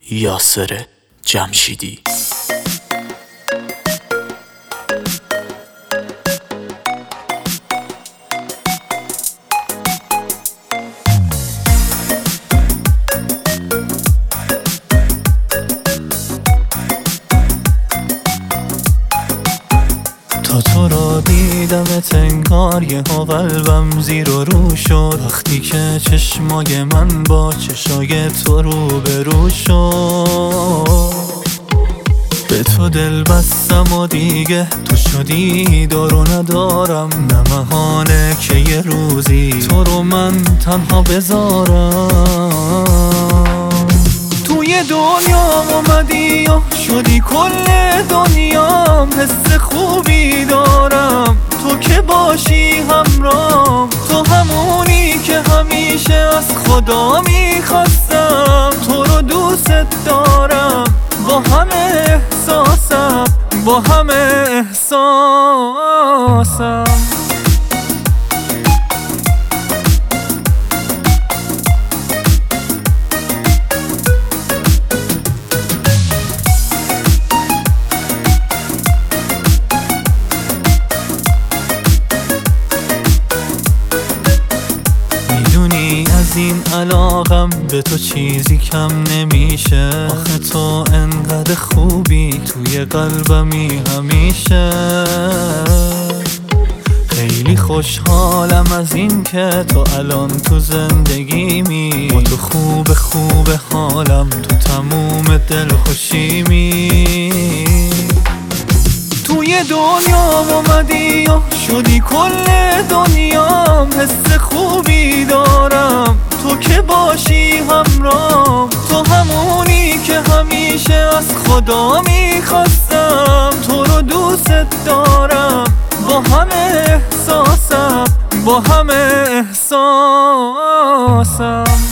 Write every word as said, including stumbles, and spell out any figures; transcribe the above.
یاسر جمشیدی. تا تو را دیدمت انگار یه ها قلبم زیر و رو شد، وقتی که چشمای من با چشای تو رو به رو شد. به تو دل بستم و دیگه تو شدی دارو ندارم، نمهانه که یه روزی تو رو من تنها بذارم. توی دنیا اومدی و شدی کل دنیام، حس خوبی دارم تو که باشی همرام. تو همونی که همیشه از خدا میخواستم، تو رو دوست دارم با همه احساسم، با همه احساسم. از این علاقم به تو چیزی کم نمیشه، آخه تو انقدر خوبی توی قلبمی همیشه. خیلی خوشحالم از این که تو الان تو زندگیمی، با تو خوب خوب حالم تو تموم دل خوشیمی. توی دنیا اومدی و شدی کل دنیام، حس خوبی دارم تو که باشی همرام. تو همونی که همیشه از خدا میخواستم، تو رو دوست دارم با همه احساسم، با همه احساسم.